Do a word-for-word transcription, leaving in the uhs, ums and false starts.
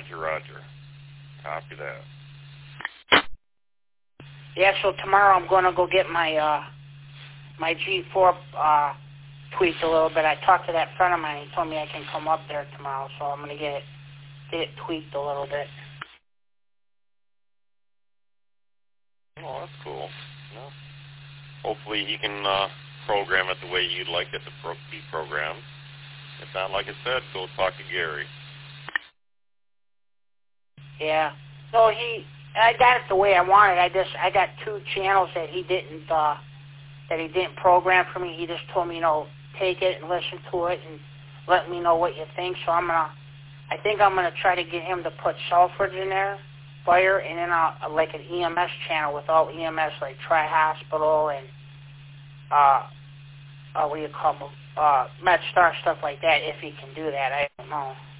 Roger, roger. Copy that. Yeah, so tomorrow I'm going to go get my uh, my G four uh, tweaked a little bit. I talked to that friend of mine. He told me I can come up there tomorrow, so I'm going to get it, get it tweaked a little bit. Oh, that's cool. Yeah. Hopefully he can uh, program it the way you'd like it to pro- be programmed. If not, like I said, go talk to Gary. Yeah. No, he. I got it the way I wanted. I just I got two channels that he didn't uh, that he didn't program for me. He just told me, you know, take it and listen to it and let me know what you think. So I'm gonna. I think I'm gonna try to get him to put Selfridge in there, fire, and then I'll, like an E M S channel with all E M S like Tri Hospital and uh, uh what do you call them? Uh, MedStar, stuff like that. If he can do that, I don't know.